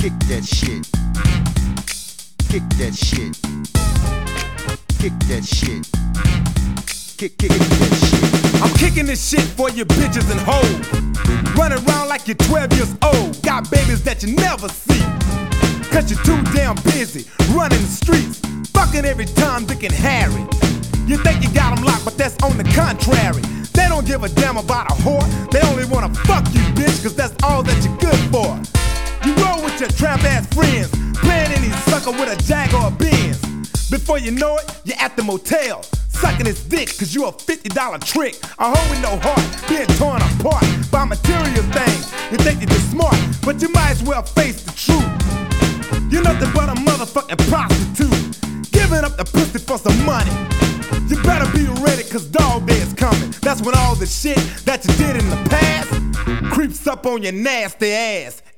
Kick that shit. Kick that shit. Kick that shit. Kick that shit. I'm kicking this shit for you bitches and hoes. Running around like you're 12 years old. Got babies that you never see. Cause you're too damn busy running the streets. Fucking every time Dick and Harry. You think you got them locked, but that's on the contrary. They don't give a damn about a whore. They only wanna fuck you, bitch, cause that's all that you're good for. You roll with your tramp ass friends, playing any sucker with a Jag or a Benz. Before you know it, you're at the motel, sucking his dick cause you a $50 trick. A hoe with no heart, being torn apart by material things. You think you're just smart, but you might as well face the truth. You're nothing but a motherfucking prostitute, giving up the pussy for some money. You better be ready cause dog day is coming. That's when all the shit that you did in the past creeps up on your nasty ass.